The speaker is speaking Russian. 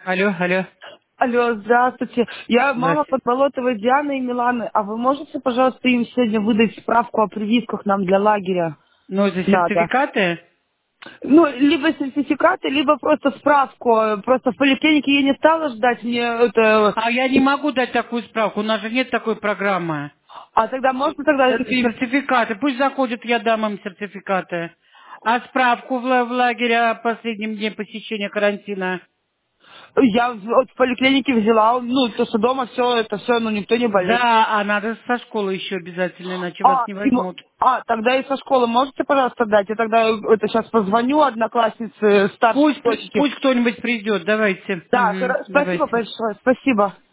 Алло, алло. Алло, здравствуйте. Я мама Здравствуйте. Подболотовой Дианы и Миланы. А вы можете, пожалуйста, им сегодня выдать справку о прививках нам для лагеря? Ну, это Надо. сертификаты? Ну, либо сертификаты, либо просто справку. Просто в поликлинике я не стала ждать, мне это... А я не могу дать такую справку, у нас же нет такой программы. А тогда можно тогда... Это сертификаты, пусть заходят, я дам им сертификаты. А справку в лагере о последнем дне посещения карантина? Я вот в поликлинике взяла, ну, то, что дома все, ну, никто не болеет. Да, а надо со школы еще обязательно, иначе вас не возьмут. Тогда и со школы можете, пожалуйста, дать? Я тогда это сейчас позвоню однокласснице старшей Пусть, дочке. пусть кто-нибудь придет, давайте. Да, Мгм, спасибо давайте. большое, спасибо.